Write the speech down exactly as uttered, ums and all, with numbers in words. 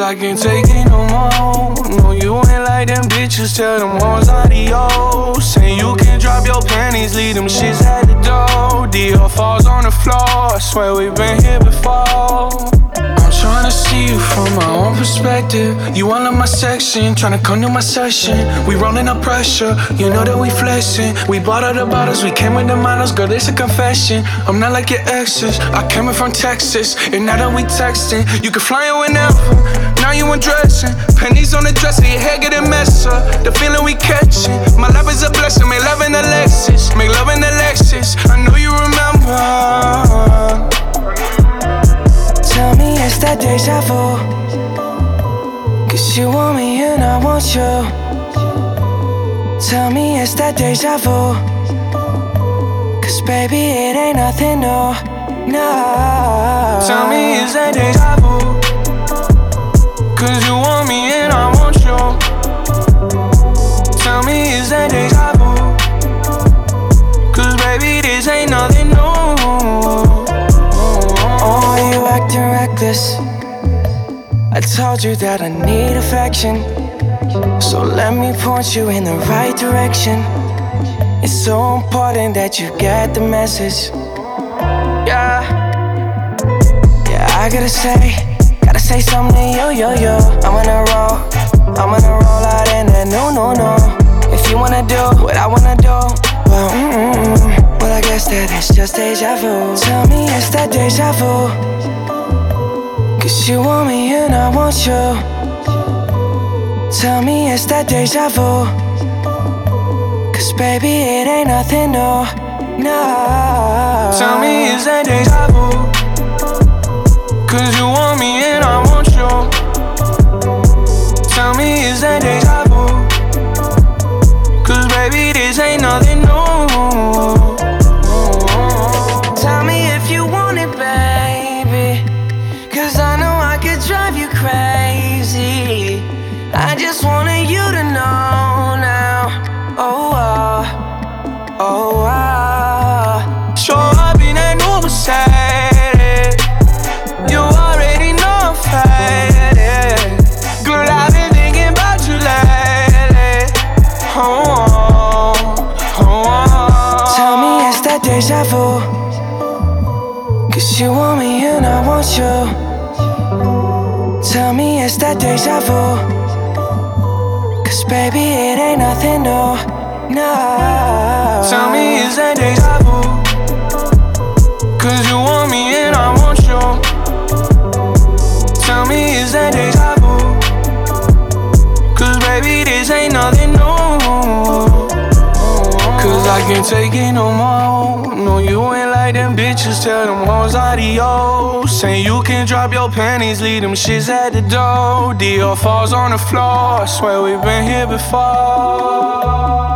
I can't take it no more. No, you ain't like them bitches, tell them hoes adios. Say you can drop your panties, leave them shits at the door. Dior falls on the floor, I swear we've been here before. I'm tryna see you from my own perspective. You all in my section, tryna come to my session. We rolling up pressure, you know that we flexing. We bought all the bottles, we came with the models. Girl, it's a confession, I'm not like your exes. I came in from Texas, and now that we texting, you can fly in whenever. Now you undressing, pennies on the dresser, your hair getting messed up. The feeling we catching, my life is a blessing. Make love in the Lexus, make love in the Lexus. I know you remember. Tell me it's that deja vu, cause you want me and I want you. Tell me it's that deja vu, cause baby it ain't nothing new, no. Tell me it's that deja vu, cause you want me and I want you. Tell me it's that deja vu, cause baby this ain't nothing new. Oh, you acting reckless. I told you that I need affection, so let me point you in the right direction. It's so important that you get the message. Yeah, yeah, I gotta say, gotta say something to you, yo, yo. I'm on a roll, I'm on a roll out in that no, no, no. If you wanna do what I wanna do, well, mm-mm. Well, I guess that it's just deja vu. Tell me it's that deja vu, cause you want me and I want you. Tell me it's that deja vu, cause baby it ain't nothing new, no. Tell me it's that deja vu, cause you want me and I want you. Tell me it's that deja vu, cause baby this ain't nothing new. Tell me if you want it, baby, cause I know I could drive you crazy. I just wanted you to know now. Oh, uh, oh, uh. Show up in that new Mercedes, you already know I'm faded. Girl, I've been thinking about you lately. Oh, oh, oh. Tell me it's that deja vu, cause you want me and I want you. Tell me it's that deja vu, cause baby it ain't nothing new, no. Tell me it's that deja vu, cause you want me and I want you. Tell me it's that deja vu, cause baby this ain't nothing new. Cause I can't take it no more. No, you ain't like them bitches, tell them hoes adios. Say you can drop your panties, leave them shits at the door. Dior falls on the floor, I swear we've been here before.